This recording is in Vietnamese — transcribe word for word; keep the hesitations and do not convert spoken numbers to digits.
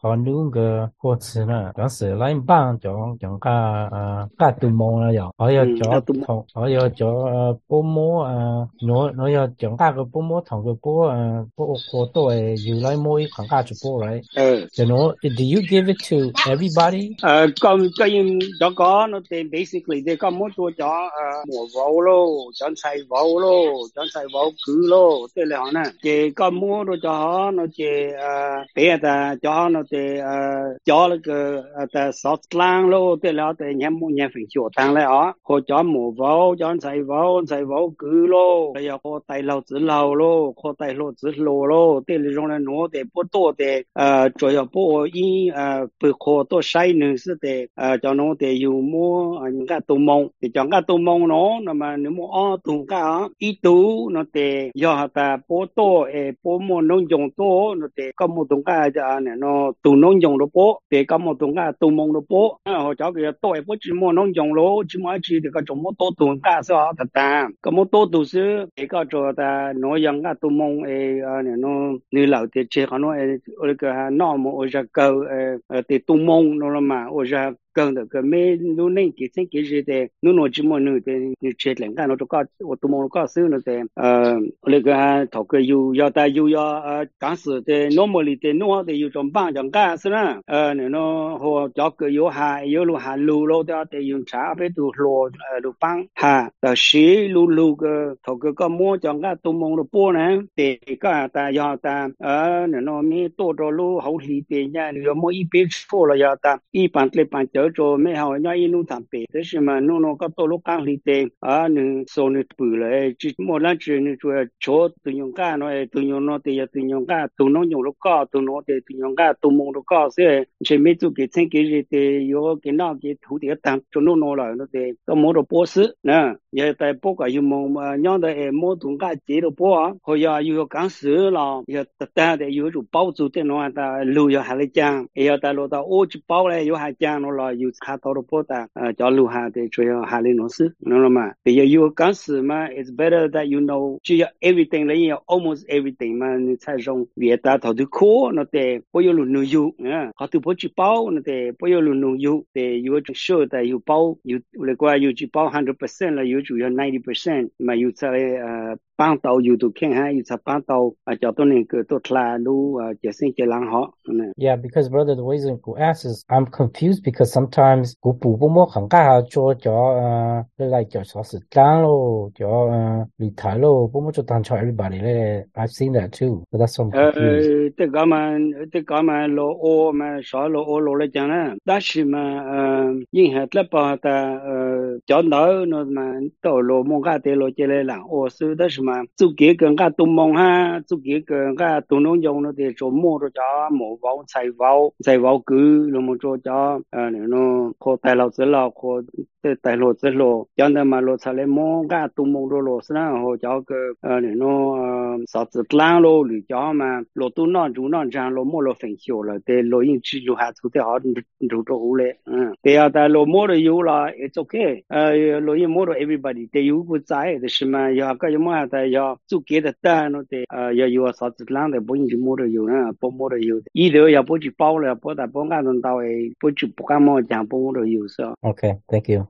họ nướng cái hoa池呢，当时那棒讲讲个呃个杜蒙了有，还有 ừ 叫 à tụi 同，还有叫呃波摩呃，我我要讲个个波摩同个波呃波波多诶，有来摸一款个就波来， ờ you know, do you give it to everybody? ờ còn cái đó có nó thì basically để có mộtตัวchó mùa vấu lô chọn xài vấu lô chọn xài vấu cứ lô thế là họ nè chỉ có mua đồ chó nó chỉ bé ta chó nó thì chó là cái ta sót lang lô thế là thì nhắm mua nhà phải chỗ tăng lại ó họ chó mùa vấu chọn xài vấu xài vấu cứ lô bây giờ họ tay lâu chỉ lâu lô họ tay lâu chỉ lô lô thế là trong này nó thì bớt to thì chủ yếu bớt in bớt khó to sai nữa是的，呃，叫侬得有么啊，人家都忙，就讲个都忙喏，那么你么啊，都个啊，一度那得要下ta波多诶，波么农用多，那得咁么东个就啊，喏，都农用咯波，得咁么东个都忙咯波，啊，我找个多诶，不只么农用咯，只么只这个怎么多东个是啊，他ta，咁么多都是这个做的农用个都忙诶，啊，喏，你老得吃可能诶，那个那么我这个呃呃得都忙喏了嘛。我是跟那个没努能给生给日的，努努这么努的，你吃两干，我都搞我都忙搞手了的，呃，那个头个有要带有要呃，当时的 normally 的弄的有种帮讲干是啦，呃，那种和叫个有下有路下路路的得用茶杯都路呃路帮哈，到时路路个头个个么讲干都忙了波呢，得个但要但呃那种没多着路好里边呀，你要么一边错了要但。一般来办叫做没好人家一弄当白的是嘛，弄弄个多路讲里的啊，你说你不了，只莫那只你说做都用干咯，都用那的也都用干，都弄用了高，都弄的都用干，都蒙了高些，前面做给成给日的有给那给土地当就弄弄了那的，都摸着波斯呢，也在不管有蒙嘛，让的哎摸东干接着波啊，或者又要干事了，也当的有种包住的那的路要还来讲，也要带落到我去包嘞。有下讲了，有看到了报道，呃，叫路下的主要下的老师，懂了吗？对，有讲师嘛，it's better that you know，只要 everything 了，要 almost everything 嘛，你才从越大头的课，那得不要轮流有，啊，他都不去包，那得不要轮流有，得有种 sure 的有包，有那个有去包 hundred percent 了，有主要 ninety percent，嘛有在呃。帮到有都看下，有才帮到啊，叫到那个都出来路啊，节省节浪好，嗯。 Yeah, because brother, the reason who asks is I'm confused because sometimes 我补不摸很尬做叫呃，来叫啥事干咯，叫呃理财咯，不摸就当成 everybody 嘞。I've seen that too, but that's why I'm 呃， confused. 这个嘛，这个嘛，老挝嘛，少老挝老来讲呢，但是嘛，呃，影响这把的呃，叫闹那嘛，到老孟家的老起来了，我说的是嘛，做几个家都忙哈，做几个家都能用了的，做么都叫毛包、菜包、菜包狗，那么做叫呃，那种可带老子了，可带带老子了，讲的嘛，老出来忙家都忙着老是然后叫个呃那种呃啥子烂咯，绿叫嘛。嘛，老多那种那这样老莫了分销了，对老人吃就还做得好，你做着好嘞，嗯，对呀，但老莫了有了，it's okay，呃，老人莫了 everybody，得有个在的是嘛，要个要么的要做给的单了的，呃，要有啥子烂的，不然就莫了有呢，不莫了有的，一头要不去包了，不但不按能到诶，不去不干么讲不莫了有是。 Okay, thank you.